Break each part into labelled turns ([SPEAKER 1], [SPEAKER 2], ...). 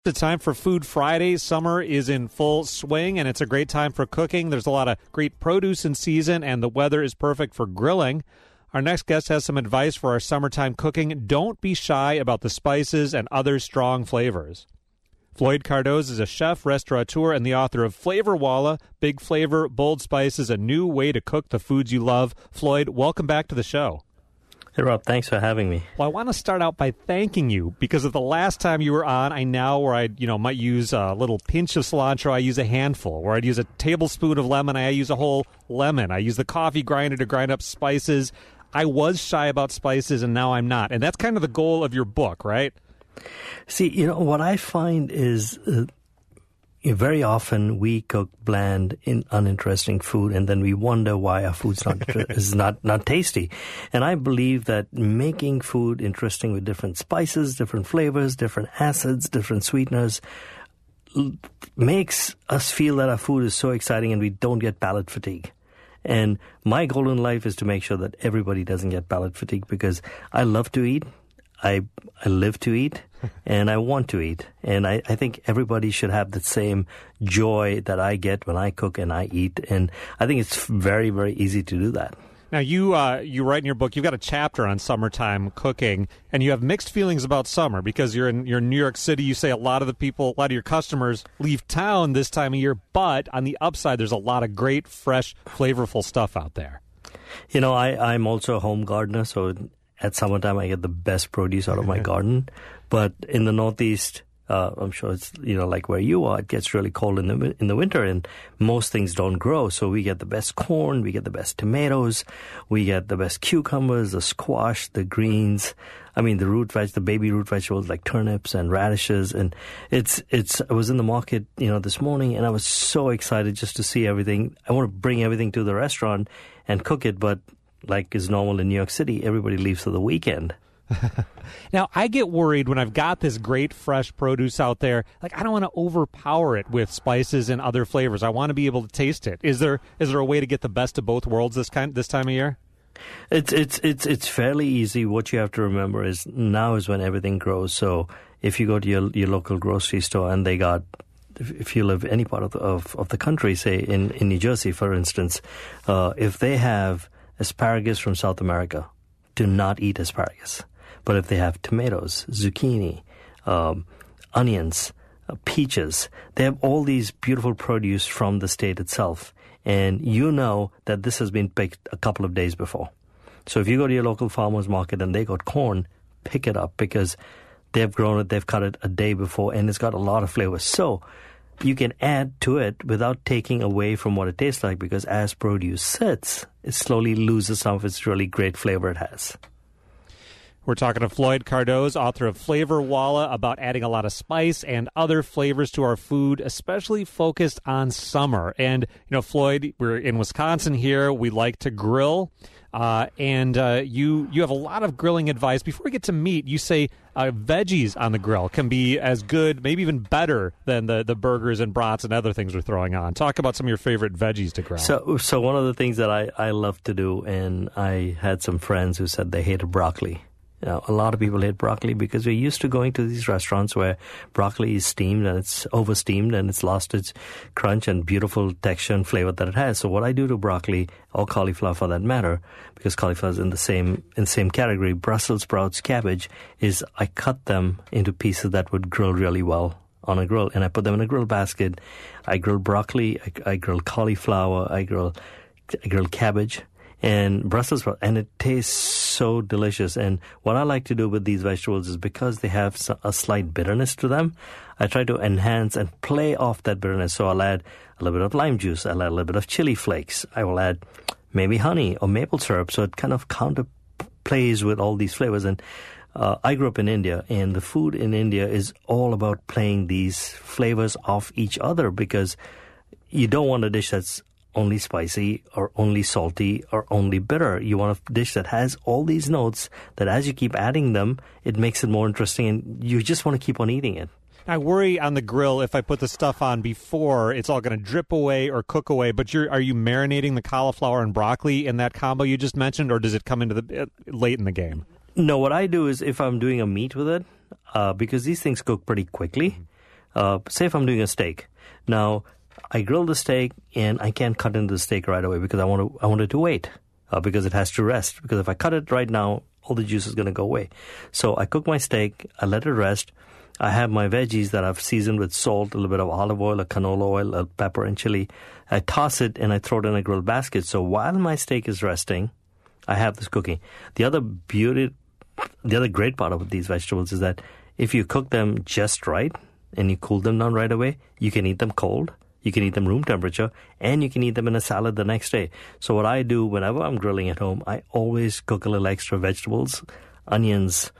[SPEAKER 1] It's time for Food Friday. Summer is in full swing, and it's a great time for cooking. There's a lot of great produce in season, and the weather is perfect for grilling. Our next guest has some advice for our summertime cooking. Don't be shy about the spices and other strong flavors. Floyd Cardoz is a chef, restaurateur, and the author of Flavor Walla, Big Flavor, Bold Spices, a new way to cook the foods you love. Floyd, welcome back to the show.
[SPEAKER 2] Hey, Rob, thanks for having me.
[SPEAKER 1] Well, I want to start out by thanking you because of the last time you were on, I now where I might use a little pinch of cilantro, I use a handful. Where I'd use a tablespoon of lemon, I use a whole lemon. I use the coffee grinder to grind up spices. I was shy about spices, and now I'm not. And that's kind of the goal of your book, right?
[SPEAKER 2] See, what I find is very often we cook bland, uninteresting food, and then we wonder why our food's not tasty. And I believe that making food interesting with different spices, different flavors, different acids, different sweeteners makes us feel that our food is so exciting and we don't get palate fatigue. And my goal in life is to make sure that everybody doesn't get palate fatigue because I love to eat. I live to eat, and I want to eat. And I think everybody should have the same joy that I get when I cook and I eat. And I think it's very, very easy to do that.
[SPEAKER 1] Now, you write in your book, you've got a chapter on summertime cooking, and you have mixed feelings about summer because you're in New York City. You say a lot of your customers leave town this time of year, but on the upside, there's a lot of great, fresh, flavorful stuff out there.
[SPEAKER 2] I'm also a home gardener, so at summertime, I get the best produce out of my garden. But in the Northeast, I'm sure it's, like where you are, it gets really cold in the winter and most things don't grow. So we get the best corn, we get the best tomatoes, we get the best cucumbers, the squash, the greens. I mean, the baby root vegetables like turnips and radishes. And I was in the market, this morning and I was so excited just to see everything. I want to bring everything to the restaurant and cook it, but like is normal in New York City, everybody leaves for the weekend.
[SPEAKER 1] Now, I get worried when I've got this great fresh produce out there. Like, I don't want to overpower it with spices and other flavors. I want to be able to taste it. Is there a way to get the best of both worlds this time of year?
[SPEAKER 2] It's fairly easy. What you have to remember is now is when everything grows. So if you go to your local grocery store and they got, if you live any part of the country, say in New Jersey, for instance, if they have asparagus from South America, do not eat asparagus. But if they have tomatoes, zucchini, onions, peaches, they have all these beautiful produce from the state itself. And you know that this has been picked a couple of days before. So if you go to your local farmer's market and they got corn, pick it up because they've grown it, they've cut it a day before, and it's got a lot of flavor. So you can add to it without taking away from what it tastes like because as produce sits, it slowly loses some of its really great flavor it has.
[SPEAKER 1] We're talking to Floyd Cardoz, author of Flavor Walla, about adding a lot of spice and other flavors to our food, especially focused on summer. And, Floyd, we're in Wisconsin here. We like to grill. And you have a lot of grilling advice. Before we get to meat, you say veggies on the grill can be as good, maybe even better than the burgers and brats and other things we're throwing on. Talk about some of your favorite veggies to grill.
[SPEAKER 2] So one of the things that I love to do, and I had some friends who said they hated broccoli. A lot of people hate broccoli because we're used to going to these restaurants where broccoli is steamed and it's over-steamed and it's lost its crunch and beautiful texture and flavor that it has. So what I do to broccoli, or cauliflower for that matter, because cauliflower is in the same category, Brussels sprouts, cabbage, is I cut them into pieces that would grill really well on a grill. And I put them in a grill basket. I grill broccoli, I grill cauliflower, I grill cabbage. And Brussels sprouts, and it tastes so delicious. And what I like to do with these vegetables is because they have a slight bitterness to them, I try to enhance and play off that bitterness. So I'll add a little bit of lime juice, I'll add a little bit of chili flakes, I will add maybe honey or maple syrup. So it kind of counterplays with all these flavors. And I grew up in India, and the food in India is all about playing these flavors off each other because you don't want a dish that's only spicy or only salty or only bitter. You want a dish that has all these notes that as you keep adding them, it makes it more interesting and you just want to keep on eating it.
[SPEAKER 1] I worry on the grill if I put the stuff on before, it's all going to drip away or cook away. But are you marinating the cauliflower and broccoli in that combo you just mentioned, or does it come into the late in the game?
[SPEAKER 2] No, what I do is if I'm doing a meat with it, because these things cook pretty quickly, say if I'm doing a steak. Now, I grill the steak, and I can't cut into the steak right away because I want it to wait because it has to rest. Because if I cut it right now, all the juice is going to go away. So I cook my steak, I let it rest. I have my veggies that I've seasoned with salt, a little bit of olive oil, a canola oil, a pepper, and chili. I toss it, and I throw it in a grill basket. So while my steak is resting, I have this cooking. The other great part of these vegetables is that if you cook them just right and you cool them down right away, you can eat them cold, you can eat them room temperature, and you can eat them in a salad the next day. So what I do whenever I'm grilling at home, I always cook a little extra vegetables, onions,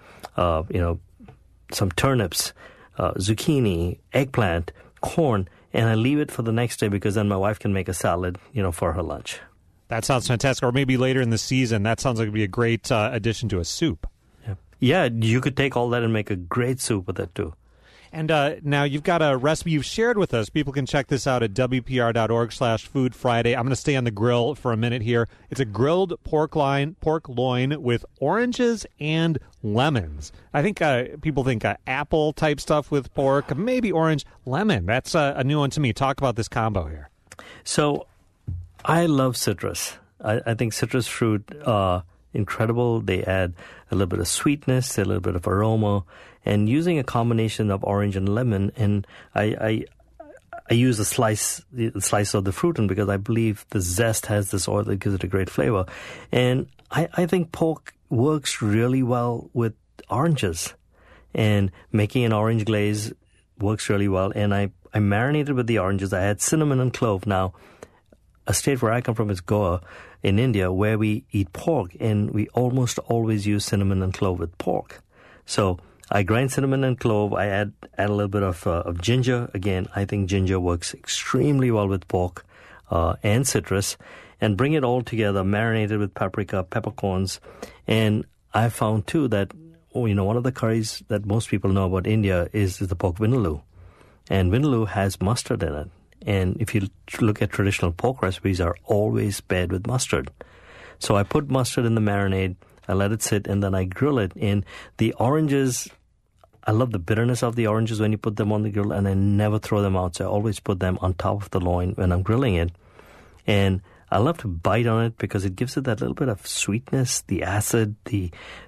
[SPEAKER 2] some turnips, zucchini, eggplant, corn, and I leave it for the next day because then my wife can make a salad, for her lunch.
[SPEAKER 1] That sounds fantastic. Or maybe later in the season, that sounds like it'd be a great addition to a soup.
[SPEAKER 2] Yeah, you could take all that and make a great soup with it too.
[SPEAKER 1] And now you've got a recipe you've shared with us. People can check this out at WPR.org/Food Friday. I'm going to stay on the grill for a minute here. It's a grilled pork loin with oranges and lemons. I think people think apple type stuff with pork, maybe orange, lemon. That's a new one to me. Talk about this combo here.
[SPEAKER 2] So I love citrus. I think citrus fruit incredible. They add a little bit of sweetness, a little bit of aroma, and using a combination of orange and lemon. And I use a slice of the fruit, and because I believe the zest has this oil that gives it a great flavor. And I think pork works really well with oranges, and making an orange glaze works really well. And I marinated with the oranges. I had cinnamon and clove. Now, a state where I come from is Goa in India, where we eat pork, and we almost always use cinnamon and clove with pork. So I grind cinnamon and clove. I add a little bit of ginger. Again, I think ginger works extremely well with pork and citrus, and bring it all together, marinated with paprika, peppercorns. And I found, too, that one of the curries that most people know about India is the pork vindaloo. And vindaloo has mustard in it. And if you look at traditional pork recipes, are always paired with mustard. So I put mustard in the marinade, I let it sit, and then I grill it. And the oranges, I love the bitterness of the oranges when you put them on the grill, and I never throw them out. So I always put them on top of the loin when I'm grilling it. And I love to bite on it because it gives it that little bit of sweetness, the acid, the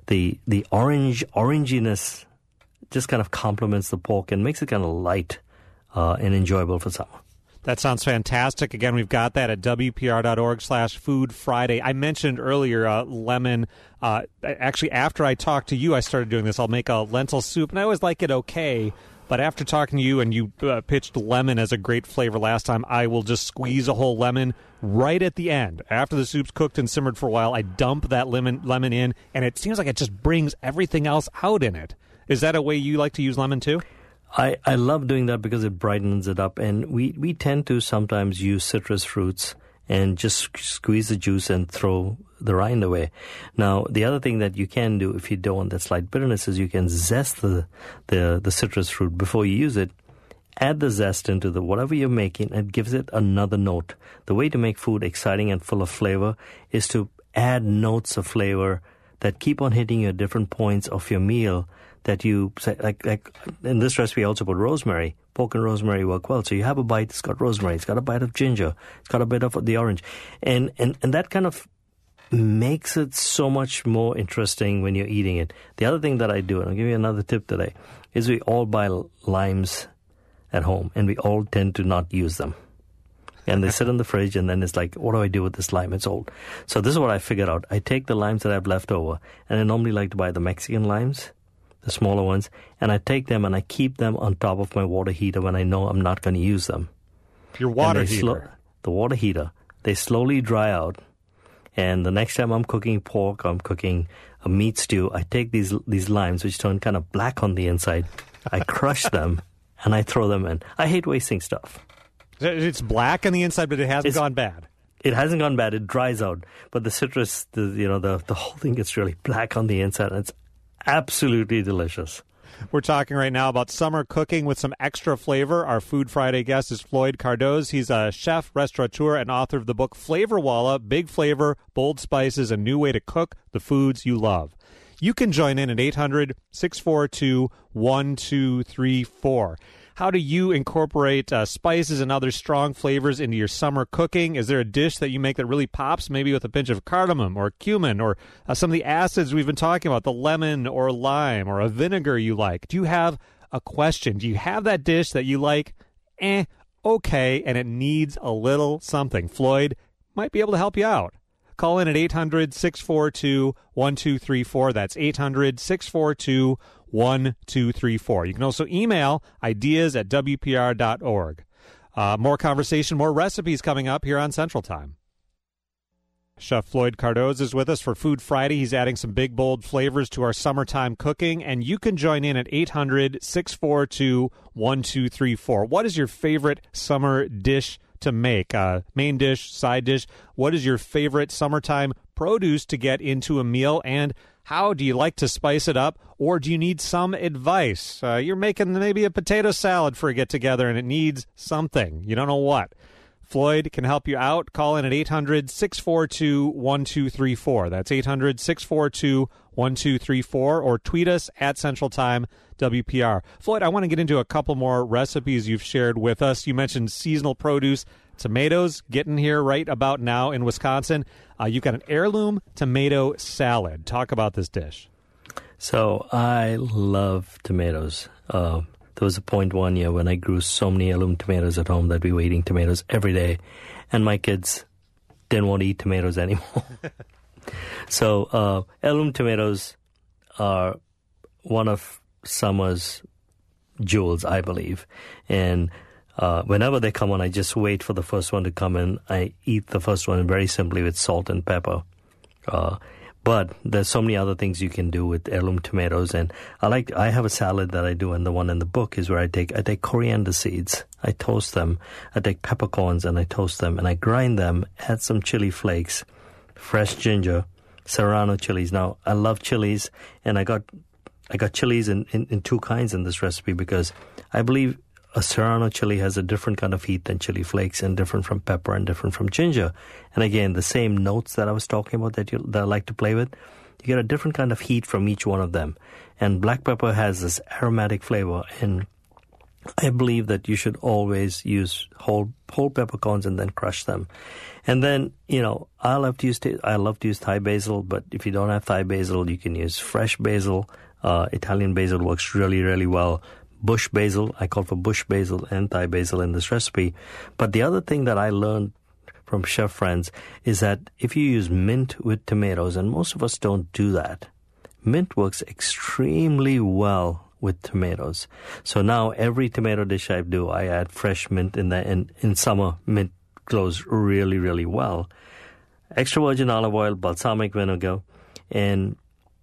[SPEAKER 2] oranginess just kind of complements the pork and makes it kind of light and enjoyable for summer.
[SPEAKER 1] That sounds fantastic. Again, we've got that at WPR.org/Food Friday. I mentioned earlier lemon. Actually, after I talked to you, I started doing this. I'll make a lentil soup, and I always like it okay. But after talking to you, and you pitched lemon as a great flavor last time, I will just squeeze a whole lemon right at the end. After the soup's cooked and simmered for a while, I dump that lemon in, and it seems like it just brings everything else out in it. Is that a way you like to use lemon too?
[SPEAKER 2] I love doing that because it brightens it up. And we tend to sometimes use citrus fruits and just squeeze the juice and throw the rind away. Now, the other thing that you can do if you don't want that slight bitterness is you can zest the citrus fruit before you use it. Add the zest into whatever you're making. It gives it another note. The way to make food exciting and full of flavor is to add notes of flavor that keep on hitting you at different points of your meal. That you say, like in this recipe, I also put rosemary. Pork and rosemary work well. So you have a bite, it's got rosemary, it's got a bite of ginger, it's got a bit of the orange. And that kind of makes it so much more interesting when you're eating it. The other thing that I do, and I'll give you another tip today, is we all buy limes at home, and we all tend to not use them. And they sit in the fridge, and then it's like, what do I do with this lime? It's old. So this is what I figured out. I take the limes that I've left over, and I normally like to buy the Mexican limes, the smaller ones, and I take them and I keep them on top of my water heater when I know I'm not going to use them.
[SPEAKER 1] Your water heater?
[SPEAKER 2] The water heater. They slowly dry out, and the next time I'm cooking pork, I'm cooking a meat stew, I take these limes, which turn kind of black on the inside, I crush them, and I throw them in. I hate wasting stuff.
[SPEAKER 1] It's black on the inside, but it hasn't gone bad.
[SPEAKER 2] It hasn't gone bad. It dries out, but the citrus, the whole thing gets really black on the inside, and it's absolutely delicious.
[SPEAKER 1] We're talking right now about summer cooking with some extra flavor. Our Food Friday guest is Floyd Cardoz. He's a chef, restaurateur, and author of the book Flavor Walla, Big Flavor, Bold Spices, A New Way to Cook the Foods You Love. You can join in at 800-642-1234. How do you incorporate spices and other strong flavors into your summer cooking? Is there a dish that you make that really pops, maybe with a pinch of cardamom or cumin or some of the acids we've been talking about, the lemon or lime or a vinegar you like? Do you have a question? Do you have that dish that you like? Okay, and it needs a little something. Floyd might be able to help you out. Call in at 800-642-1234. That's 800-642-1234. You can also email ideas@wpr.org. More conversation, more recipes coming up here on Central Time. Chef Floyd Cardoz is with us for Food Friday. He's adding some big, bold flavors to our summertime cooking, and you can join in at 800-642-1234. What is your favorite summer dish to make? Main dish, side dish? What is your favorite summertime produce to get into a meal, and how do you like to spice it up, or do you need some advice? You're making maybe a potato salad for a get-together, and it needs something. You don't know what. Floyd can help you out. Call in at 800-642-1234. That's 800-642-1234, or tweet us at Central Time WPR. Floyd, I want to get into a couple more recipes you've shared with us. You mentioned seasonal produce, tomatoes getting here right about now in Wisconsin. You've got an heirloom tomato salad. Talk about this dish.
[SPEAKER 2] So I love tomatoes. There was a point one year when I grew so many heirloom tomatoes at home that we were eating tomatoes every day, and my kids didn't want to eat tomatoes anymore. So heirloom tomatoes are one of summer's jewels, I believe. And whenever they come on, I just wait for the first one to come in. I eat the first one very simply with salt and pepper. But there's so many other things you can do with heirloom tomatoes, and I have a salad that I do, and the one in the book is where I take coriander seeds, I toast them, I take peppercorns and I toast them, and I grind them, add some chili flakes, fresh ginger, serrano chilies. Now I love chilies, and I got chilies in two kinds in this recipe because I believe a serrano chili has a different kind of heat than chili flakes, and different from pepper and different from ginger. And again, the same notes that I was talking about that I like to play with, you get a different kind of heat from each one of them. And black pepper has this aromatic flavor, and I believe that you should always use whole peppercorns and then crush them. And then, I love to use Thai basil, but if you don't have Thai basil, you can use fresh basil. Italian basil works really, really well. Bush basil, I call for bush basil and Thai basil in this recipe. But the other thing that I learned from chef friends is that if you use mint with tomatoes, and most of us don't do that, mint works extremely well with tomatoes. So now every tomato dish I do, I add fresh mint in there, and in summer, mint goes really, really well. Extra virgin olive oil, balsamic vinegar, and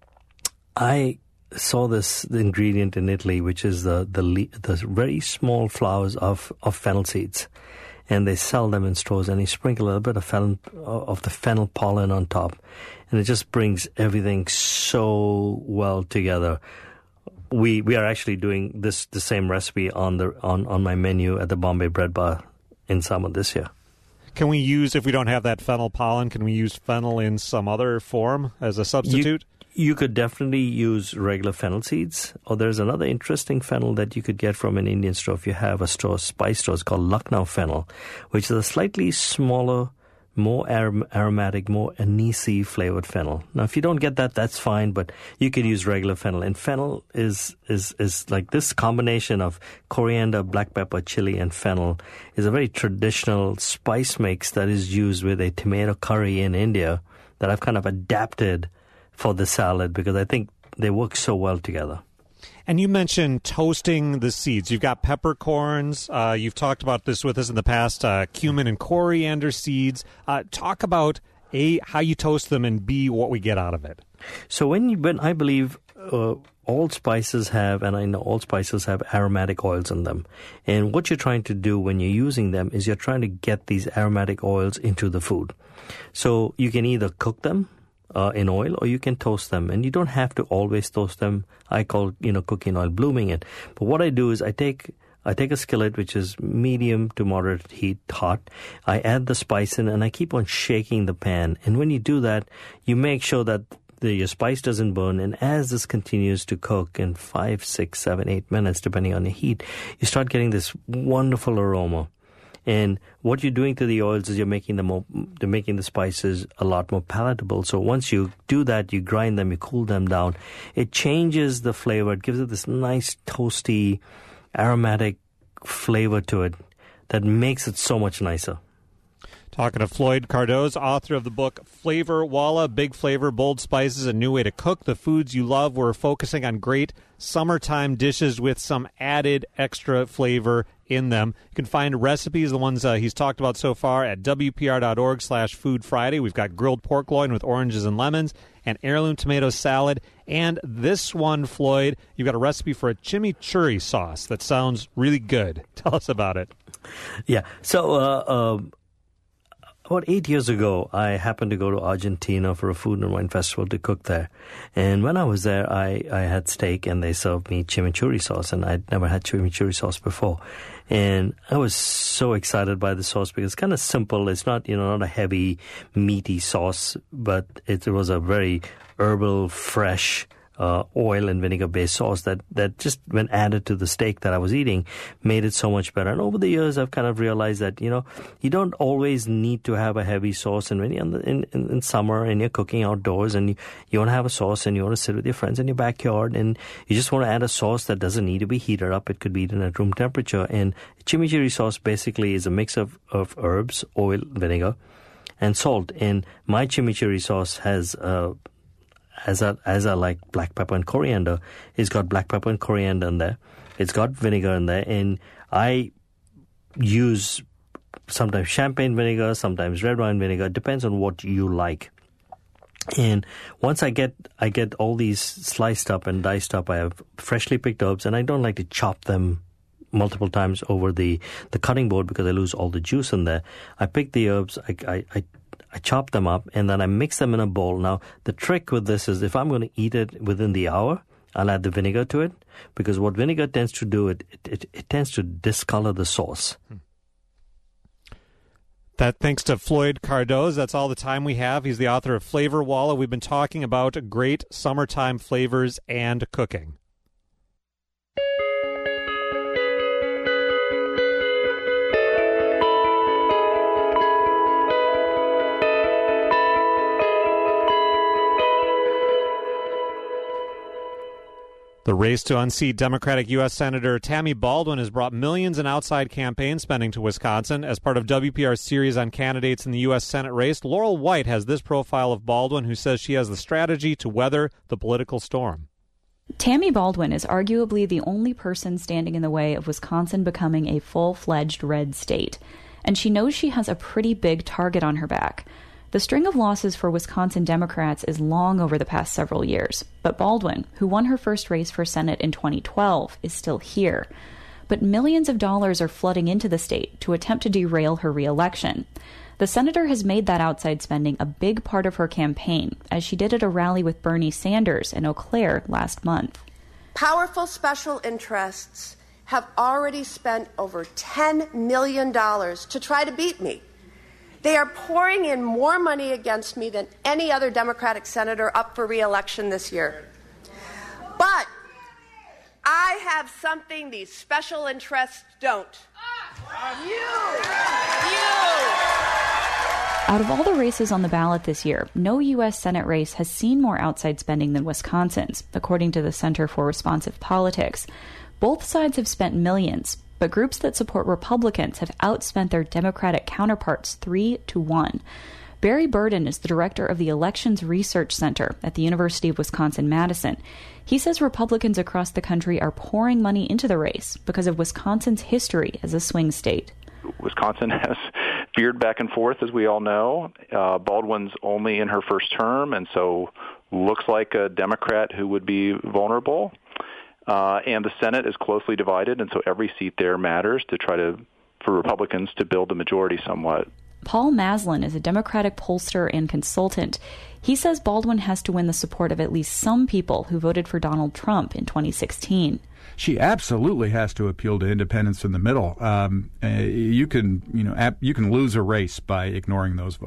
[SPEAKER 2] I saw the ingredient in Italy, which is the very small flowers of fennel seeds, and they sell them in stores. And you sprinkle a little bit of the fennel pollen on top, and it just brings everything so well together. We are actually doing the same recipe on my menu at the Bombay Bread Bar in summer this year.
[SPEAKER 1] Can we use, if we don't have that fennel pollen, can we use fennel in some other form as a substitute?
[SPEAKER 2] You could definitely use regular fennel seeds, or there's another interesting fennel that you could get from an Indian store if you have a spice store. It's called Lucknow fennel, which is a slightly smaller, more aromatic, more anisey flavored fennel. Now, if you don't get that, that's fine, but you can use regular fennel. And fennel is like this combination of coriander, black pepper, chili, and fennel is a very traditional spice mix that is used with a tomato curry in India that I've kind of adapted for the salad because I think they work so well together.
[SPEAKER 1] And you mentioned toasting the seeds. You've got peppercorns. You've talked about this with us in the past, cumin and coriander seeds. Talk about, A, how you toast them, and B, what we get out of it.
[SPEAKER 2] So when I believe all spices have, and I know all spices have aromatic oils in them. And what you're trying to do when you're using them is you're trying to get these aromatic oils into the food. So you can either cook them in oil, or you can toast them, and you don't have to always toast them. I call cooking oil blooming it. But what I do is I take a skillet which is medium to moderate heat, hot. I add the spice in, and I keep on shaking the pan. And when you do that, you make sure that your spice doesn't burn. And as this continues to cook in 5, 6, 7, 8 minutes, depending on the heat, you start getting this wonderful aroma. And what you're doing to the oils is you're making the spices a lot more palatable. So once you do that, you grind them, you cool them down. It changes the flavor. It gives it this nice, toasty, aromatic flavor to it that makes it so much nicer.
[SPEAKER 1] Talking to Floyd Cardoz, author of the book Flavor Walla, Big Flavor, Bold Spices, A New Way to Cook the Foods You Love. We're focusing on great summertime dishes with some added extra flavor in them. You can find recipes, the ones he's talked about so far, at WPR.org/Food Friday. We've got grilled pork loin with oranges and lemons and heirloom tomato salad. And this one, Floyd, you've got a recipe for a chimichurri sauce that sounds really good. Tell us about it.
[SPEAKER 2] Yeah. So, about 8 years ago, I happened to go to Argentina for a food and wine festival to cook there. And when I was there, I had steak, and they served me chimichurri sauce, and I'd never had chimichurri sauce before. And I was so excited by the sauce because it's kind of simple. It's not, not a heavy, meaty sauce, but it was a very herbal, fresh oil and vinegar-based sauce that just, when added to the steak that I was eating, made it so much better. And over the years, I've kind of realized that, you don't always need to have a heavy sauce. And when you're in summer and you're cooking outdoors and you want to have a sauce and you want to sit with your friends in your backyard and you just want to add a sauce that doesn't need to be heated up, it could be eaten at room temperature. And chimichurri sauce basically is a mix of herbs, oil, vinegar, and salt. And my chimichurri sauce has as I like black pepper and coriander, it's got black pepper and coriander in there. It's got vinegar in there, and I use sometimes champagne vinegar, sometimes red wine vinegar. It depends on what you like. And once I get all these sliced up and diced up, I have freshly picked herbs, and I don't like to chop them multiple times over the cutting board because I lose all the juice in there. I pick the herbs, I chop them up, and then I mix them in a bowl. Now, the trick with this is if I'm going to eat it within the hour, I'll add the vinegar to it, because what vinegar tends to do, it tends to discolor the sauce.
[SPEAKER 1] That thanks to Floyd Cardoz. That's all the time we have. He's the author of Flavor Walla. We've been talking about great summertime flavors and cooking. The race to unseat Democratic U.S. Senator Tammy Baldwin has brought millions in outside campaign spending to Wisconsin. As part of WPR's series on candidates in the U.S. Senate race, Laurel White has this profile of Baldwin, who says she has the strategy to weather the political storm.
[SPEAKER 3] Tammy Baldwin is arguably the only person standing in the way of Wisconsin becoming a full-fledged red state, and she knows she has a pretty big target on her back. The string of losses for Wisconsin Democrats is long over the past several years, but Baldwin, who won her first race for Senate in 2012, is still here. But millions of dollars are flooding into the state to attempt to derail her re-election. The senator has made that outside spending a big part of her campaign, as she did at a rally with Bernie Sanders in Eau Claire last month.
[SPEAKER 4] Powerful special interests have already spent over $10 million to try to beat me. They are pouring in more money against me than any other Democratic senator up for re-election this year. But I have something these special interests don't.
[SPEAKER 3] Out of all the races on the ballot this year, no U.S. Senate race has seen more outside spending than Wisconsin's, according to the Center for Responsive Politics. Both sides have spent millions, but groups that support Republicans have outspent their Democratic counterparts 3-1. Barry Burden is the director of the Elections Research Center at the University of Wisconsin-Madison. He says Republicans across the country are pouring money into the race because of Wisconsin's history as a swing state.
[SPEAKER 5] Wisconsin has veered back and forth, as we all know. Baldwin's only in her first term, and so looks like a Democrat who would be vulnerable. And the Senate is closely divided, and so every seat there matters for Republicans to build a majority somewhat.
[SPEAKER 3] Paul Maslin is a Democratic pollster and consultant. He says Baldwin has to win the support of at least some people who voted for Donald Trump in 2016.
[SPEAKER 6] She absolutely has to appeal to independents in the middle. You can lose a race by ignoring those votes.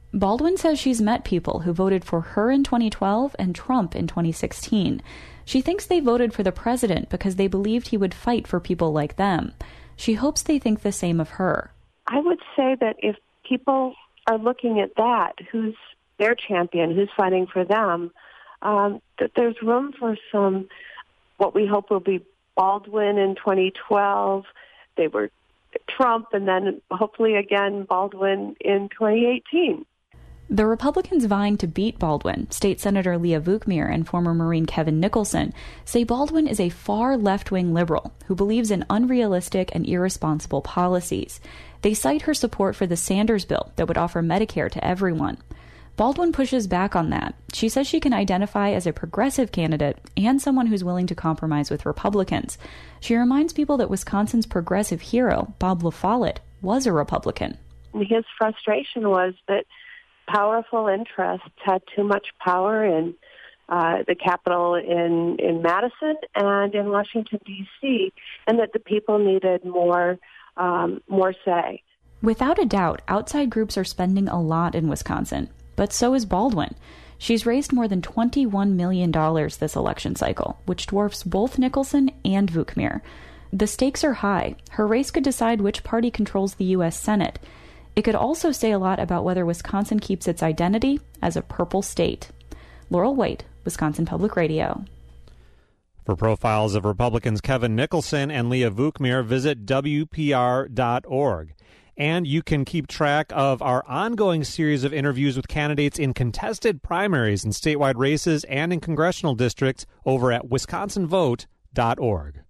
[SPEAKER 3] Baldwin says she's met people who voted for her in 2012 and Trump in 2016. She thinks they voted for the president because they believed he would fight for people like them. She hopes they think the same of her.
[SPEAKER 7] I would say that if people are looking at that, who's their champion, who's fighting for them, that there's room for some, what we hope will be Baldwin in 2012. They were Trump, and then hopefully again Baldwin in 2018.
[SPEAKER 3] The Republicans vying to beat Baldwin, State Senator Leah Vukmir and former Marine Kevin Nicholson, say Baldwin is a far left-wing liberal who believes in unrealistic and irresponsible policies. They cite her support for the Sanders bill that would offer Medicare to everyone. Baldwin pushes back on that. She says she can identify as a progressive candidate and someone who's willing to compromise with Republicans. She reminds people that Wisconsin's progressive hero, Bob La Follette, was a Republican.
[SPEAKER 7] His frustration was that powerful interests had too much power in the Capitol in Madison and in Washington, D.C., and that the people needed more say.
[SPEAKER 3] Without a doubt, outside groups are spending a lot in Wisconsin. But so is Baldwin. She's raised more than $21 million this election cycle, which dwarfs both Nicholson and Vukmir. The stakes are high. Her race could decide which party controls the U.S. Senate. It could also say a lot about whether Wisconsin keeps its identity as a purple state. Laurel White, Wisconsin Public Radio.
[SPEAKER 1] For profiles of Republicans Kevin Nicholson and Leah Vukmir, visit WPR.org. And you can keep track of our ongoing series of interviews with candidates in contested primaries in statewide races and in congressional districts over at WisconsinVote.org.